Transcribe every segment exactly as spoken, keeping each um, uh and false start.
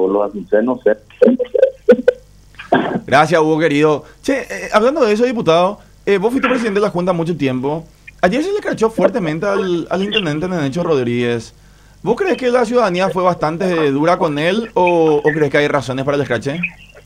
todos los asuncenos. Gracias, Hugo, querido. Che, eh, hablando de eso, diputado, eh, vos fuiste presidente de la Junta mucho tiempo. Ayer se le crachó fuertemente al, al intendente Nenecho Rodríguez. ¿Vos crees que la ciudadanía fue bastante dura con él o, o crees que hay razones para el escrache?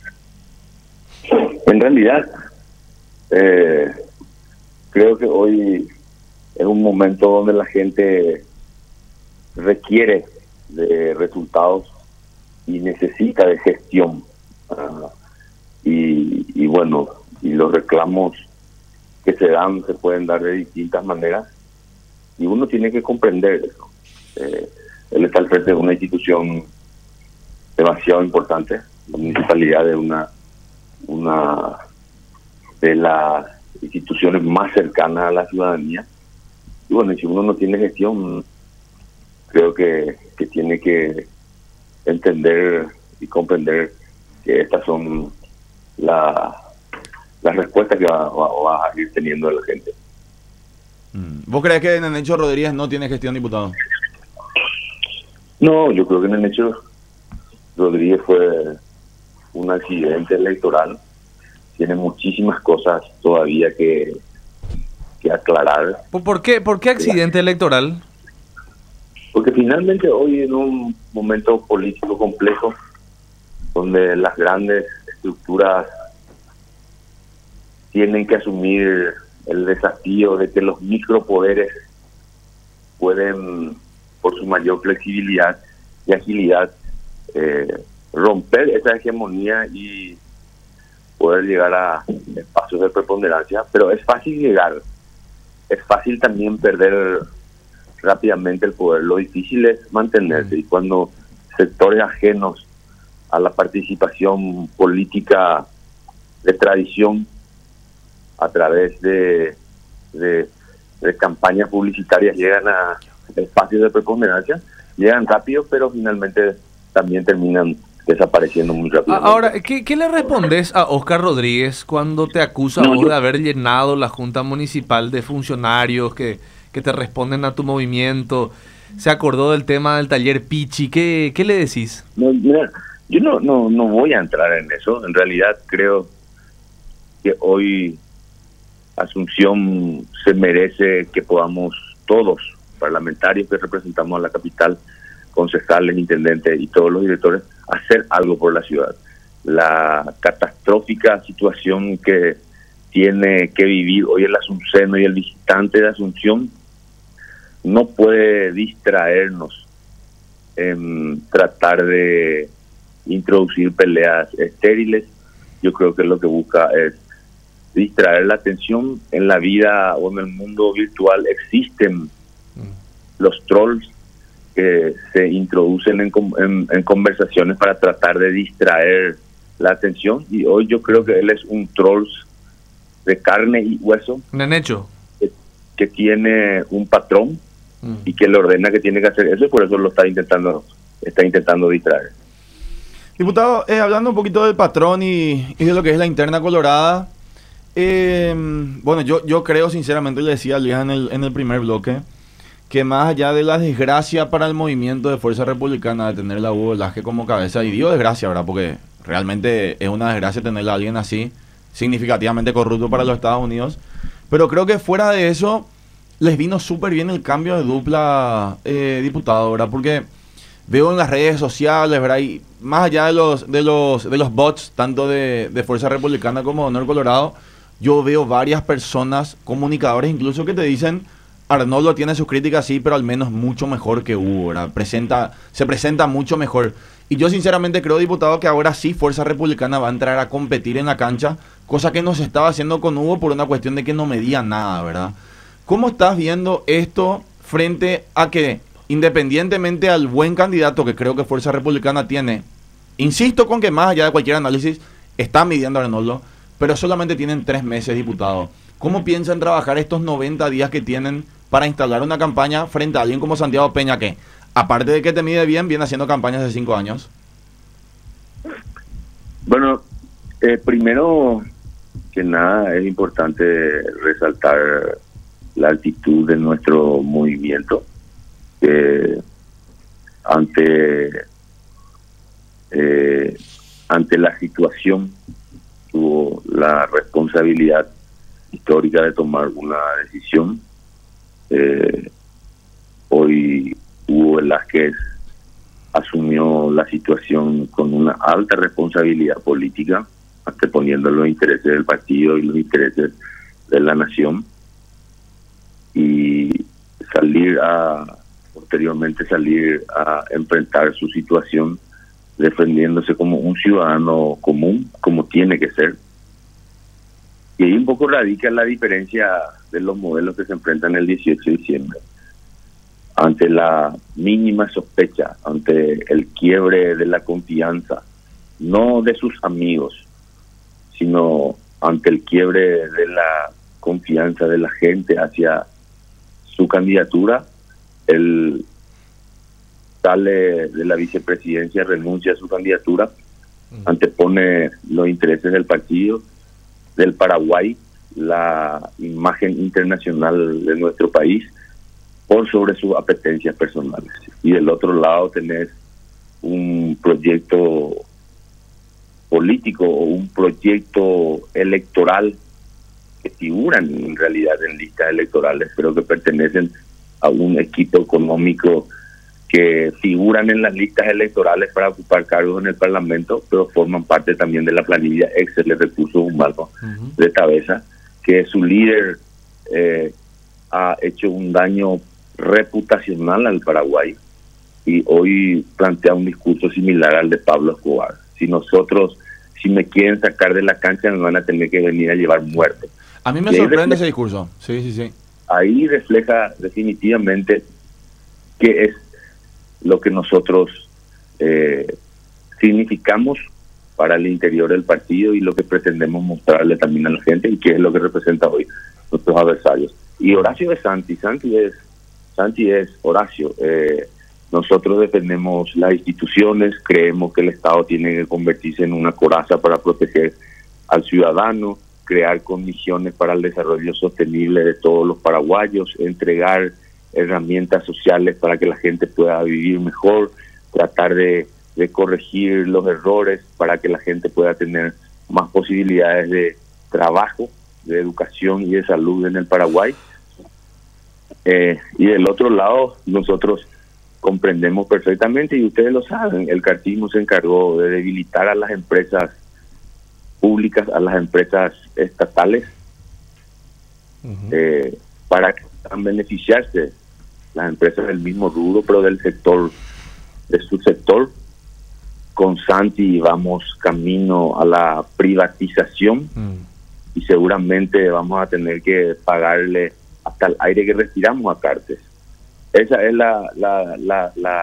En realidad, eh, creo que hoy es un momento donde la gente requiere de resultados y necesita de gestión. Uh, y, y bueno, y los reclamos que se dan se pueden dar de distintas maneras y uno tiene que comprender eso. Eh, él está al frente de una institución demasiado importante, la municipalidad de una una de las instituciones más cercanas a la ciudadanía. Y bueno, si uno no tiene gestión, creo que, que tiene que entender y comprender que estas son la, las respuestas que va, va, va a ir teniendo la gente. ¿Vos crees que Nenecho Rodríguez no tiene gestión, diputado? No, yo creo que Nenecho Rodríguez fue un accidente electoral. Tiene muchísimas cosas todavía que, que aclarar. ¿Por qué, ¿Por qué accidente electoral? Porque finalmente hoy en un momento político complejo, donde las grandes estructuras tienen que asumir el desafío de que los micropoderes pueden, por su mayor flexibilidad y agilidad, eh, romper esa hegemonía y poder llegar a espacios de preponderancia. Pero es fácil llegar, es fácil también perder rápidamente el poder. Lo difícil es mantenerse, y cuando sectores ajenos a la participación política de tradición a través de, de, de campañas publicitarias llegan a espacios de preponderancia, llegan rápido, pero finalmente también terminan desapareciendo muy rápido. Ahora, ¿qué, ¿qué le respondes a Oscar Rodríguez cuando te acusa no, vos yo... de haber llenado la Junta Municipal de funcionarios que, que te responden a tu movimiento? Se acordó del tema del taller Pichi. ¿Qué, qué le decís? No, mira, yo no, no, no voy a entrar en eso. En realidad creo que hoy Asunción se merece que podamos todos, parlamentarios que representamos a la capital, concejales, intendentes y todos los directores, hacer algo por la ciudad. La catastrófica situación que tiene que vivir hoy el asunceno y el visitante de Asunción no puede distraernos en tratar de introducir peleas estériles. Yo creo que lo que busca es distraer la atención. En la vida o en el mundo virtual existen mm. los trolls que se introducen en, en, en conversaciones para tratar de distraer la atención, y hoy yo creo que él es un troll de carne y hueso. Nenecho. Que, que tiene un patrón mm. y que le ordena que tiene que hacer eso, y por eso lo está intentando está intentando distraer. Diputado, eh, hablando un poquito del patrón y, y de lo que es la interna colorada, eh, bueno, yo, yo creo sinceramente, le decía a Luis en el, en el primer bloque, que más allá de la desgracia para el movimiento de Fuerza Republicana de tener a Hugo Velázquez como cabeza, y digo desgracia, ¿verdad? Porque realmente es una desgracia tener a alguien así, significativamente corrupto para los Estados Unidos, pero creo que fuera de eso, les vino súper bien el cambio de dupla, eh, diputado, ¿verdad? Porque veo en las redes sociales, ¿verdad? Y más allá de los, de los, de los bots, tanto de, de Fuerza Republicana como de Honor Colorado, yo veo varias personas, comunicadores incluso, que te dicen: Arnoldo tiene sus críticas, sí, pero al menos mucho mejor que Hugo, ¿verdad? Presenta, se presenta mucho mejor. Y yo sinceramente creo, diputado, que ahora sí Fuerza Republicana va a entrar a competir en la cancha, cosa que no se estaba haciendo con Hugo por una cuestión de que no medía nada, ¿verdad? ¿Cómo estás viendo esto frente a que, independientemente al buen candidato que creo que Fuerza Republicana tiene, insisto con que más allá de cualquier análisis, está midiendo a Arnoldo, pero solamente tienen tres meses, diputado? ¿Cómo piensan trabajar estos noventa días que tienen para instalar una campaña frente a alguien como Santiago Peña, que, aparte de que te mide bien, viene haciendo campañas de cinco años? Bueno, eh, primero que nada es importante resaltar la actitud de nuestro movimiento, que ante eh, ante la situación tuvo la responsabilidad histórica de tomar una decisión. Eh, hoy Hugo Velázquez asumió la situación con una alta responsabilidad política, anteponiendo los intereses del partido y los intereses de la nación, y salir a posteriormente salir a enfrentar su situación defendiéndose como un ciudadano común, como tiene que ser. Y ahí un poco radica la diferencia de los modelos que se enfrentan el dieciocho de diciembre. Ante la mínima sospecha, ante el quiebre de la confianza, no de sus amigos, sino ante el quiebre de la confianza de la gente hacia su candidatura, él sale de la vicepresidencia, renuncia a su candidatura, antepone los intereses del partido, del Paraguay, la imagen internacional de nuestro país, por sobre sus apetencias personales. Y del otro lado tenés un proyecto político o un proyecto electoral que figuran en realidad en listas electorales, pero que pertenecen a un equipo económico que figuran en las listas electorales para ocupar cargos en el Parlamento, pero forman parte también de la planilla Excel de recursos humanos uh-huh. de Tabesa, que su líder eh, ha hecho un daño reputacional al Paraguay y hoy plantea un discurso similar al de Pablo Escobar. Si nosotros, si me quieren sacar de la cancha, me van a tener que venir a llevar muerto. A mí me sorprende ese discurso. Sí, sí, sí. Ahí refleja definitivamente qué es lo que nosotros eh, significamos para el interior del partido y lo que pretendemos mostrarle también a la gente, y qué es lo que representa hoy nuestros adversarios. Y Horacio es Santi, Santi es, Santi es Horacio. Eh, nosotros defendemos las instituciones, creemos que el Estado tiene que convertirse en una coraza para proteger al ciudadano, crear condiciones para el desarrollo sostenible de todos los paraguayos, entregar herramientas sociales para que la gente pueda vivir mejor, tratar de, de corregir los errores para que la gente pueda tener más posibilidades de trabajo, de educación y de salud en el Paraguay. Eh, y del otro lado, nosotros comprendemos perfectamente, y ustedes lo saben, el cartismo se encargó de debilitar a las empresas públicas, a las empresas estatales, uh-huh. eh, para que puedan beneficiarse las empresas del mismo rubro, pero del sector, de su sector. Con Santi vamos camino a la privatización uh-huh. y seguramente vamos a tener que pagarle hasta el aire que respiramos a Cartes. Esa es la, la, la, la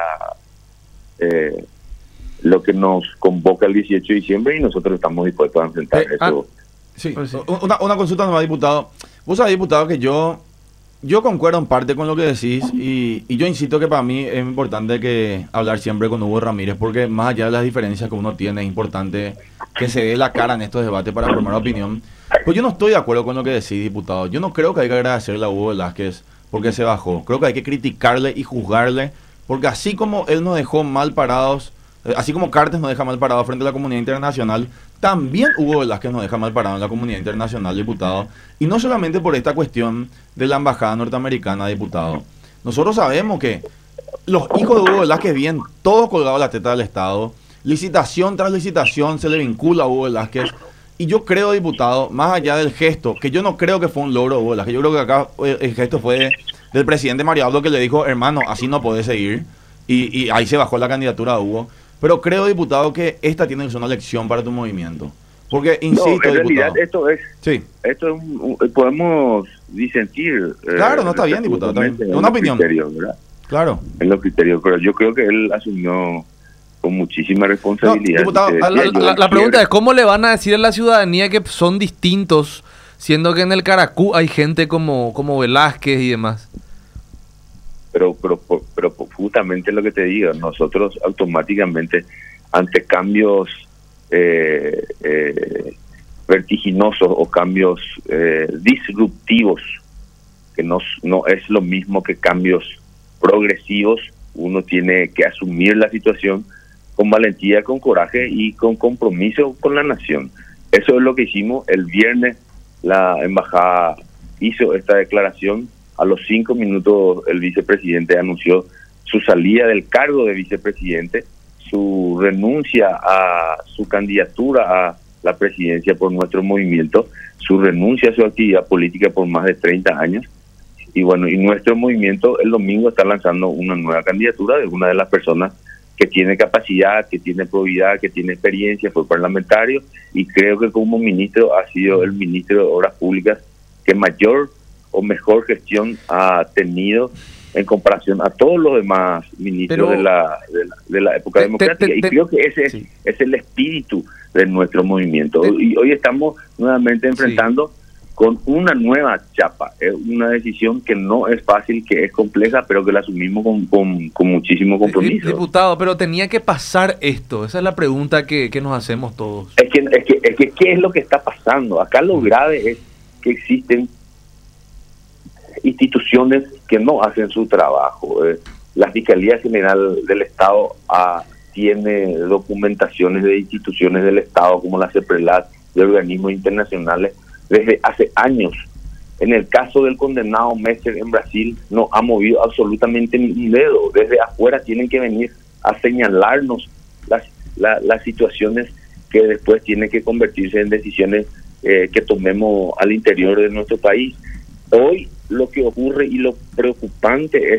eh, lo que nos convoca el dieciocho de diciembre, y nosotros estamos dispuestos a enfrentar eh, eso. Ah, sí, pues sí. Una, una consulta nomás, diputado. Vos sabés, diputado, que yo yo concuerdo en parte con lo que decís, y, y yo insisto que para mí es importante que hablar siempre con Hugo Ramírez, porque más allá de las diferencias que uno tiene, es importante que se dé la cara en estos debates para formar opinión. Pues yo no estoy de acuerdo con lo que decís, diputado. Yo no creo que hay que agradecerle a Hugo Velázquez porque se bajó. Creo que hay que criticarle y juzgarle, porque así como él nos dejó mal parados, así como Cartes nos deja mal parados frente a la comunidad internacional, también Hugo Velázquez nos deja mal parados en la comunidad internacional, diputado. Y no solamente por esta cuestión de la embajada norteamericana, diputado. Nosotros sabemos que los hijos de Hugo Velázquez vienen todos colgados a la teta del Estado. Licitación tras licitación se le vincula a Hugo Velázquez. Y yo creo, diputado, más allá del gesto, que yo no creo que fue un logro de Hugo Velázquez, yo creo que acá el gesto fue de, del presidente Mario Abdo, que le dijo, hermano, así no podés seguir. Y, y ahí se bajó la candidatura de Hugo. Pero creo, diputado, que esta tiene que ser una lección para tu movimiento. Porque, insisto, no, en realidad diputado, esto es, sí. esto es un, un, podemos disentir. Claro, no está bien, diputado. Está bien. Es una opinión. ¿Verdad? Claro. En los criterios, pero yo creo que él asumió con muchísima responsabilidad. No, diputado, la, la, la, la pregunta es, ¿cómo le van a decir a la ciudadanía que son distintos, siendo que en el Caracú hay gente como, como Velázquez y demás? Pero, pero, pero justamente lo que te digo, nosotros automáticamente, ante cambios eh, eh, vertiginosos o cambios eh, disruptivos, que no, no es lo mismo que cambios progresivos, uno tiene que asumir la situación con valentía, con coraje y con compromiso con la nación. Eso es lo que hicimos el viernes. La embajada hizo esta declaración. A los cinco minutos el vicepresidente anunció su salida del cargo de vicepresidente, su renuncia a su candidatura a la presidencia por nuestro movimiento, su renuncia a su actividad política por más de treinta años. Y bueno, y nuestro movimiento el domingo está lanzando una nueva candidatura de una de las personas que tiene capacidad, que tiene probidad, que tiene experiencia, fue parlamentario, y creo que como ministro ha sido el ministro de Obras Públicas que mayor o mejor gestión ha tenido en comparación a todos los demás ministros de la, de la de la época te, democrática. Te, te, y creo que ese sí. es, es el espíritu de nuestro movimiento. Te, y hoy estamos nuevamente enfrentando sí. con una nueva chapa. Es una decisión que no es fácil, que es compleja, pero que la asumimos con, con, con muchísimo compromiso. Diputado, pero tenía que pasar esto. Esa es la pregunta que, que nos hacemos todos. Es que, es que, es que, ¿qué es lo que está pasando? Acá lo grave es que existen instituciones que no hacen su trabajo. Eh, la Fiscalía General del Estado ah, tiene documentaciones de instituciones del Estado como la CEPRELAT, de organismos internacionales, desde hace años. En el caso del condenado Messer en Brasil, no ha movido absolutamente ni un dedo. Desde afuera tienen que venir a señalarnos las, la, las situaciones que después tienen que convertirse en decisiones eh, que tomemos al interior de nuestro país. Hoy lo que ocurre y lo preocupante es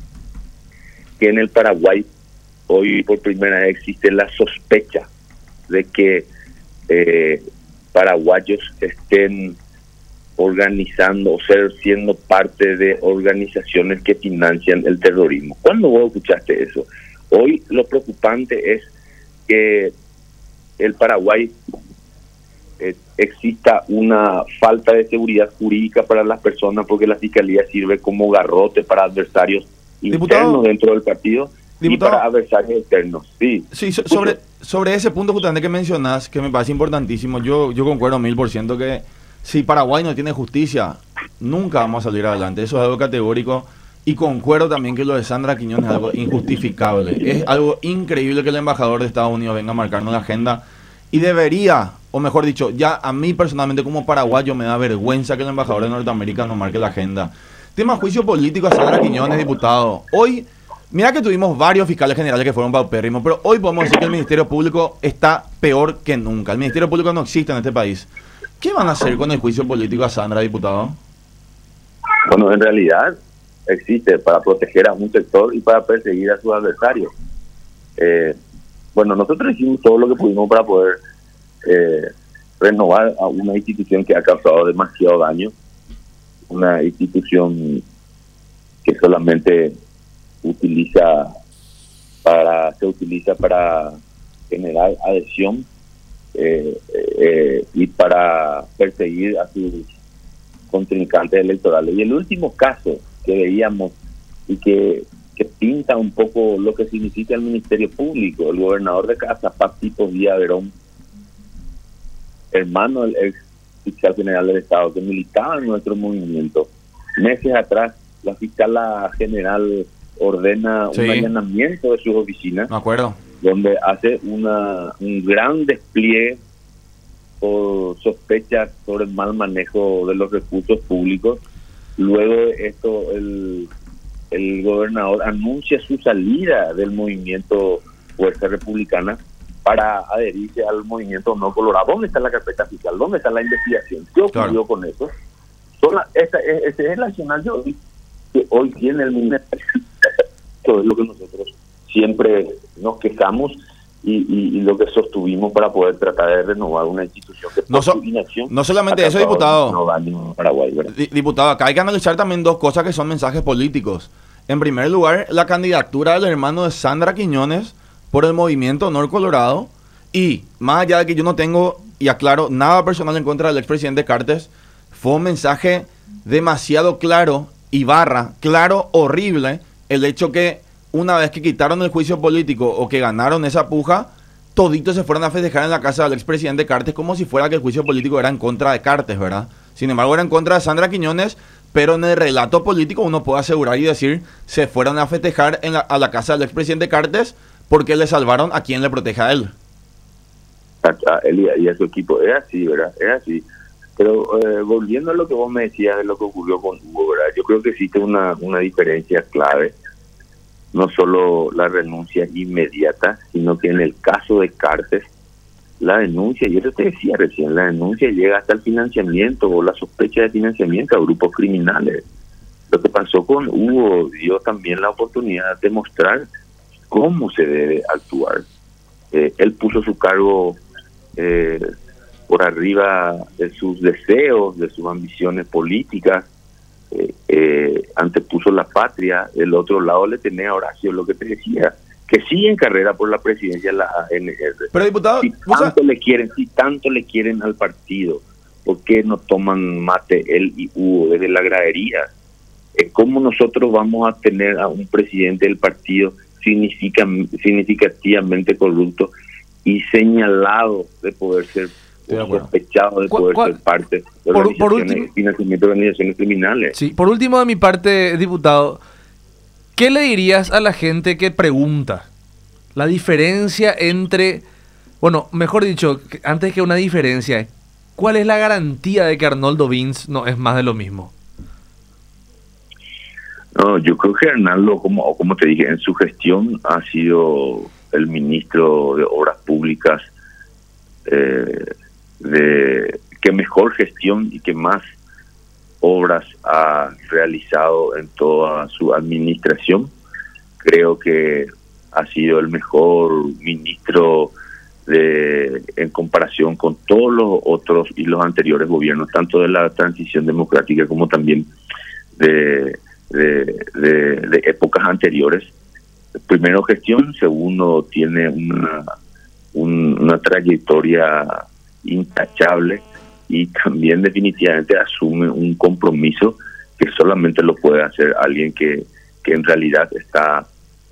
que en el Paraguay hoy por primera vez existe la sospecha de que eh, paraguayos estén organizando o ser siendo parte de organizaciones que financian el terrorismo. ¿Cuándo vos escuchaste eso? Hoy lo preocupante es que el Paraguay eh, exista una falta de seguridad jurídica para las personas, porque la Fiscalía sirve como garrote para adversarios Diputado, internos dentro del partido. Diputado, y para adversarios externos. Sí, sí so, sobre, sobre ese punto justamente que mencionás, que me parece importantísimo, yo, yo concuerdo mil por ciento que si Paraguay no tiene justicia, nunca vamos a salir adelante. Eso es algo categórico. Y concuerdo también que lo de Sandra Quiñones es algo injustificable. Es algo increíble que el embajador de Estados Unidos venga a marcarnos la agenda. Y debería, o mejor dicho, ya a mí personalmente como paraguayo me da vergüenza que el embajador de Norteamérica nos marque la agenda. Tema juicio político a Sandra Quiñones, diputado. Hoy, mira que tuvimos varios fiscales generales que fueron paupérrimos, pero hoy podemos decir que el Ministerio Público está peor que nunca. El Ministerio Público no existe en este país. ¿Qué van a hacer con el juicio político a Sandra, diputado? Bueno, en realidad existe para proteger a un sector y para perseguir a sus adversarios. Eh, bueno, nosotros hicimos todo lo que pudimos para poder eh, renovar a una institución que ha causado demasiado daño, una institución que solamente utiliza para se utiliza para generar adhesión eh, eh, y para perseguir a sus contrincantes electorales. Y el último caso que veíamos y que, que pinta un poco lo que significa el Ministerio Público, el gobernador de Caazapá, Tito Díaz Verón, hermano del ex fiscal general del Estado, que militaba en nuestro movimiento. Meses atrás, la fiscal general ordena sí. un allanamiento de sus oficinas, me acuerdo, donde hace una un gran despliegue por sospechas sobre el mal manejo de los recursos públicos. Luego de esto, el, el gobernador anuncia su salida del movimiento Fuerza Republicana para adherirse al movimiento No Colorado. ¿Dónde está la carpeta fiscal? ¿Dónde está la investigación? ¿Qué ocurrió claro. con eso? Son la, esta, ese es el accionar de hoy, que hoy tiene el ministerio. Eso es lo que nosotros siempre nos quejamos y, y, y lo que sostuvimos para poder tratar de renovar una institución que no, so, no solamente eso, diputado. No va en Paraguay, diputado, acá hay que analizar también dos cosas que son mensajes políticos. En primer lugar, la candidatura del hermano de Sandra Quiñones por el movimiento Honor Colorado, y más allá de que yo no tengo, y aclaro, nada personal en contra del expresidente Cartes, fue un mensaje demasiado claro y barra, claro, horrible, el hecho que una vez que quitaron el juicio político o que ganaron esa puja, toditos se fueron a festejar en la casa del expresidente Cartes como si fuera que el juicio político era en contra de Cartes, ¿verdad? Sin embargo, era en contra de Sandra Quiñones, pero en el relato político uno puede asegurar y decir, se fueron a festejar en la, a la casa del expresidente Cartes porque le salvaron a quien le proteja a él. A, a él y a, y a su equipo. Es así, ¿verdad? Es así. Pero eh, volviendo a lo que vos me decías de lo que ocurrió con Hugo, ¿verdad? Yo creo que existe una, una diferencia clave. No solo la renuncia inmediata, sino que en el caso de Cartes, la denuncia, y eso te decía recién, la denuncia llega hasta el financiamiento o la sospecha de financiamiento a grupos criminales. Lo que pasó con Hugo dio también la oportunidad de mostrar cómo se debe actuar. Eh, él puso su cargo eh, por arriba de sus deseos, de sus ambiciones políticas, eh, eh, antepuso la patria. Del otro lado le tenía a Horacio, lo que te decía, que sigue en carrera por la presidencia de la A N R. Pero diputado, si tanto le quieren, si tanto le quieren al partido, ¿por qué no toman mate él y Hugo desde la gradería? Eh, ¿Cómo nosotros vamos a tener a un presidente del partido significa, significativamente corrupto y señalado de poder ser sospechado de poder ¿Cuál, ser parte de por, organizaciones, por último, financiamiento de organizaciones criminales? Sí, por último de mi parte, diputado, ¿qué le dirías a la gente que pregunta la diferencia entre, bueno, mejor dicho, antes que una diferencia, ¿cuál es la garantía de que Arnoldo Vince no es más de lo mismo? No, yo creo que Arnaldo, como, como te dije, en su gestión ha sido el ministro de Obras Públicas eh, de que mejor gestión y que más obras ha realizado en toda su administración. Creo que ha sido el mejor ministro de, en comparación con todos los otros y los anteriores gobiernos, tanto de la transición democrática como también de, de, de, de épocas anteriores. Primero, gestión. Segundo, tiene una, un, una trayectoria intachable y también definitivamente asume un compromiso que solamente lo puede hacer alguien que, que en realidad está,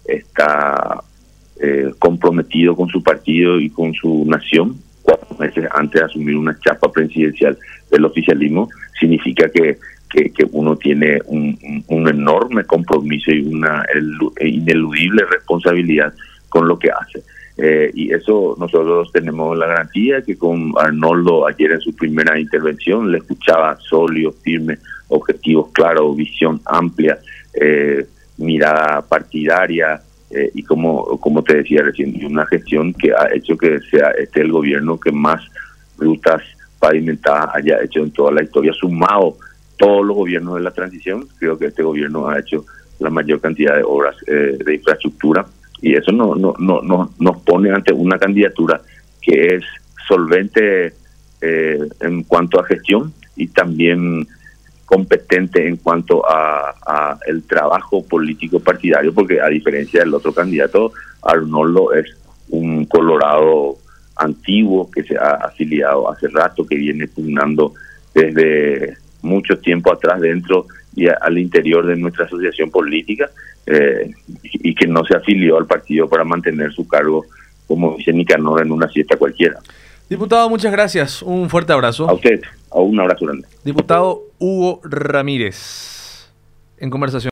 está eh, comprometido con su partido y con su nación. Cuatro meses antes de asumir una chapa presidencial del oficialismo, significa que, que, que uno tiene un, un, un enorme compromiso y una ineludible responsabilidad con lo que hace. Eh, y eso nosotros tenemos la garantía que con Arnoldo ayer en su primera intervención le escuchaba sólido, firme, objetivos claros, visión amplia, eh, mirada partidaria eh, y como como te decía recién, una gestión que ha hecho que sea este el gobierno que más rutas pavimentadas haya hecho en toda la historia, sumado todos los gobiernos de la transición. Creo que este gobierno ha hecho la mayor cantidad de obras eh, de infraestructura. Y eso no, no, no, no, nos pone ante una candidatura que es solvente eh, en cuanto a gestión y también competente en cuanto a, a el trabajo político partidario, porque a diferencia del otro candidato, Arnoldo es un colorado antiguo que se ha afiliado hace rato, que viene pugnando desde mucho tiempo atrás dentro y a, al interior de nuestra asociación política, eh, y, y que no se afilió al partido para mantener su cargo, como dice Nicanor, en una siesta cualquiera. Diputado, muchas gracias. Un fuerte abrazo. A usted, a un abrazo grande. Diputado Hugo Ramírez, en conversación.